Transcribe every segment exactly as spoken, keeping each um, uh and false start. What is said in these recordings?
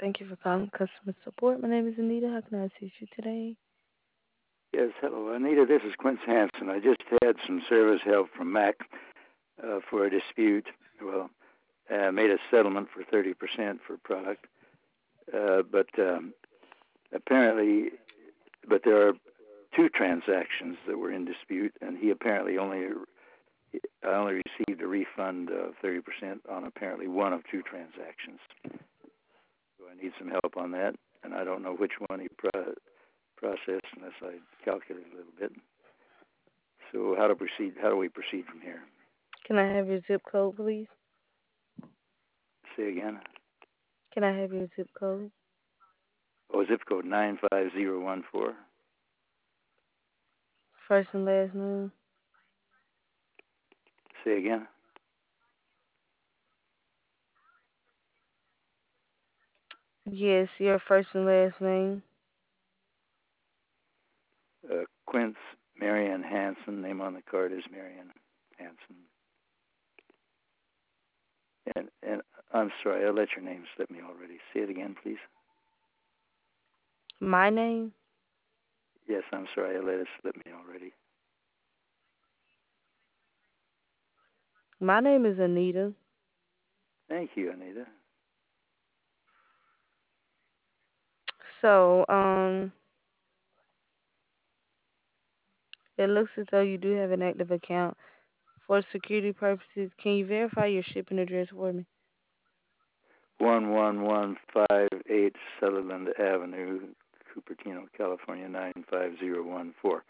Thank you for calling customer support. My name is Anita. How can I assist you today? Yes, hello, Anita. This is Quince Hanson. I just had some service help from Mac uh, for a dispute. Well, uh, made a settlement for thirty percent for product, uh, but um, apparently, but there are two transactions that were in dispute, and he apparently only, I only received a refund of thirty percent on apparently one of two transactions. So I need some help on that, and I don't know which one he pro- processed unless I calculate a little bit. So how to proceed? How do we proceed from here? Can I have your zip code, please? Say again. Can I have your zip code? Oh, zip code nine five zero one four. First and last name? Say again. Yes, your first and last name. Uh, Quince Marianne Hanson. Name on the card is Marianne Hanson. And and I'm sorry, I let your name slip me already. Say it again, please. My name? Yes, I'm sorry, I let it slip me already. My name is Anita. Thank you, Anita. So, um, it looks as though you do have an active account. For security purposes, can you verify your shipping address for me? One one one five eight Sutherland Avenue, Cupertino, California nine five zero one four.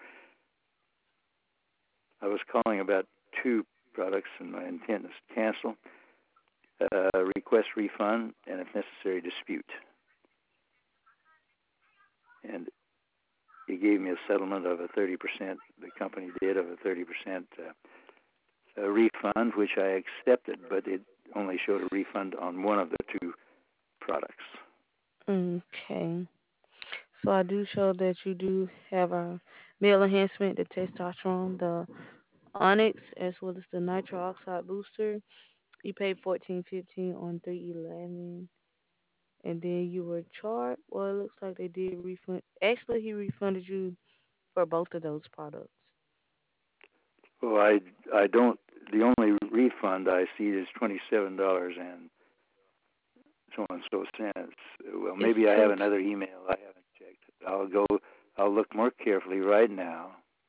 I was calling about two products, and my intent is to cancel, uh, request refund, and if necessary, dispute. And he gave me a settlement of a thirty percent, the company did, of a thirty percent uh, a refund, which I accepted, but it only showed a refund on one of the two products. Okay. So I do show that you do have a male enhancement, the testosterone, the Onyx, as well as the nitro oxide booster. You paid fourteen fifteen on three eleven, and then you were charged. Well, it looks like they did refund. Actually, he refunded you for both of those products. Well, I, I don't, the only refund I see is twenty-seven dollars and so and so cents. Well, It's maybe I have two. another email I haven't checked. I'll go, I'll look more carefully right now.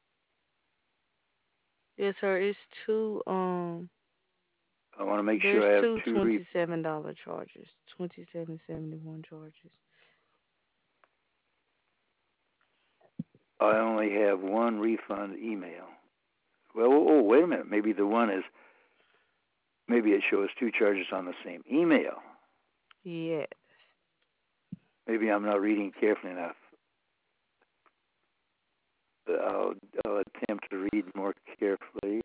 Yes, sir. It's two. Um, I want to make there's sure I have two two re- twenty-seven dollar charges, twenty-seven seventy one charges. I only have one refund email. Well, oh, oh, wait a minute. Maybe the one is, maybe it shows two charges on the same email. Yeah. Maybe I'm not reading carefully enough. I'll, I'll attempt to read more carefully.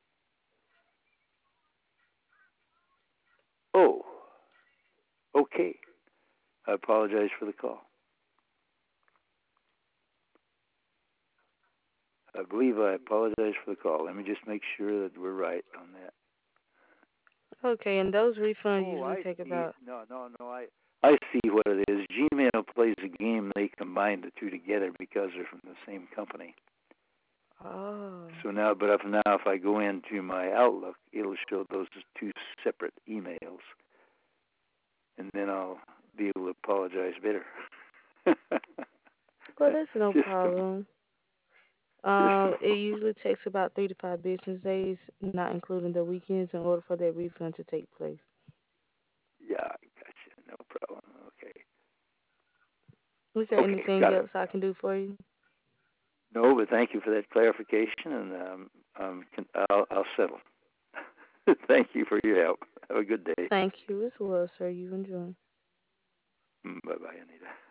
Oh, okay. I apologize for the call. I believe I apologize for the call. Let me just make sure that we're right on that. Okay, and those refunds Oh, usually I take see. about. No, no, no. I I see what it is. Gmail plays a game. They combine the two together because they're from the same company. Oh. So now, but if now if I go into my Outlook, it'll show those as two separate emails, and then I'll be able to apologize better. Well, that's no just a, problem. just Um, a it usually takes about three to five business days, not including the weekends, in order for that refund to take place. Yeah, I gotcha. No problem. Okay. Is there Okay, anything got it. else I can do for you? No, but thank you for that clarification, and um, um, can, I'll, I'll settle. Thank you for your help. Have a good day. Thank you as well, sir. You enjoy. Bye bye, Anita.